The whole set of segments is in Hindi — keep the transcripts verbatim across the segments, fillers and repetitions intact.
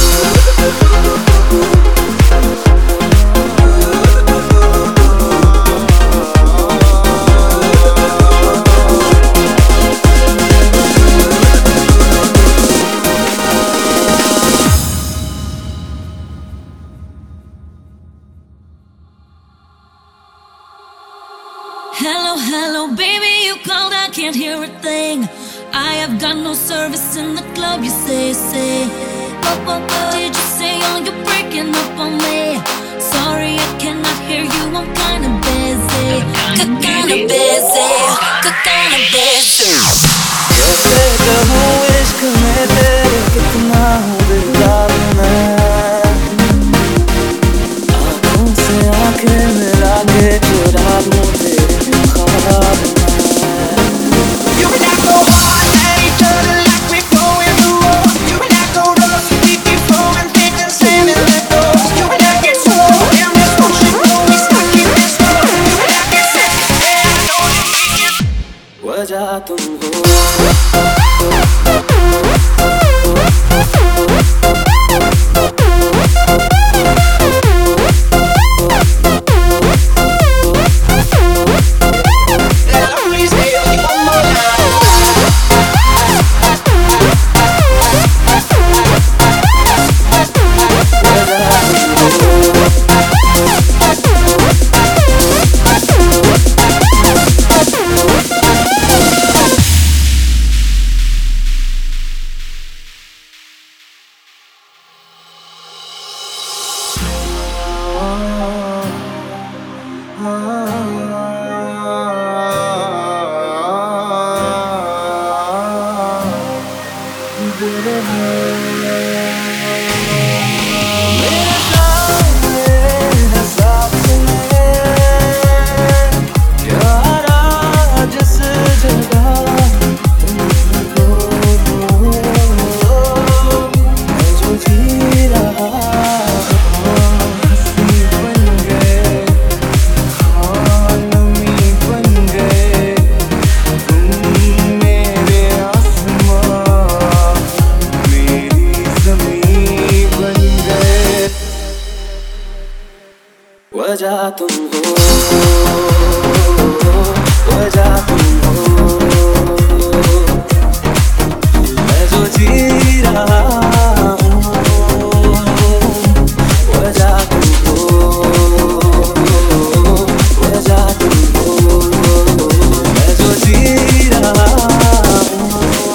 Hello, hello, baby, you called, I can't hear a thing. I have got no service in the club, you say, say. What, what, what did you say? Oh, you're breaking up on me. Sorry, I cannot hear you, I'm kinda busy. Kinda busy, kinda busy. कैसे कहूँ इश्क में तेरे कितना हूँ बेताब मैं, आँखों से आँखें मिला के चुरा लूँ तेरे ख्वाब में. You and I go hard at each other like we're going to war. You and I go rough, we keep flowing, thick and sand and let go. You and I get so damn this motion, we stuck in this flow. You and I get sick, yeah I know that we can. वजह तुम हो. वजह तुम हो, वजह तुम हो, मैं जो जी रहा हूँ. वजह तुम हो, वजह तुम हो, मैं जो जी रहा हूँ.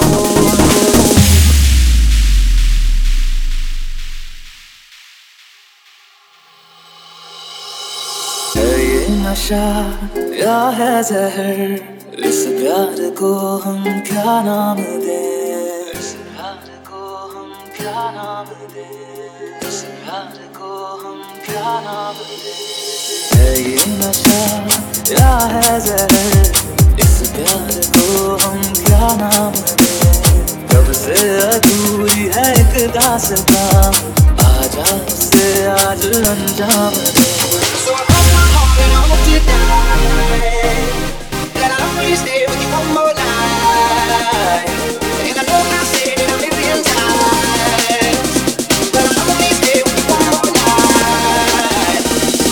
नशा या है जहर, इस प्यार को हम क्या नाम दें, इस प्यार को हम क्या नाम दें, इस प्यार को हम क्या नाम दें. है ये नशा या है जहर, इस प्यार को हम क्या नाम दें. कब से अधूरी है एक दास्तां, आजा उसे आज अंजाम दे. And I want you tonight, and I only stay with you one more night. And I know I said it a million times, but I only stay with you one more night.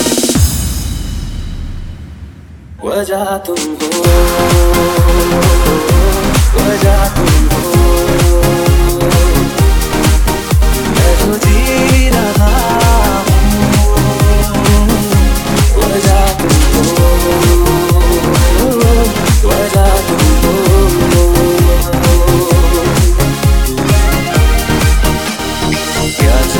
वजह तुम हो, वजह तुम हो, मैं जो जी रहा हूँ. वजह तुम हो, वजह तुम हो. क्या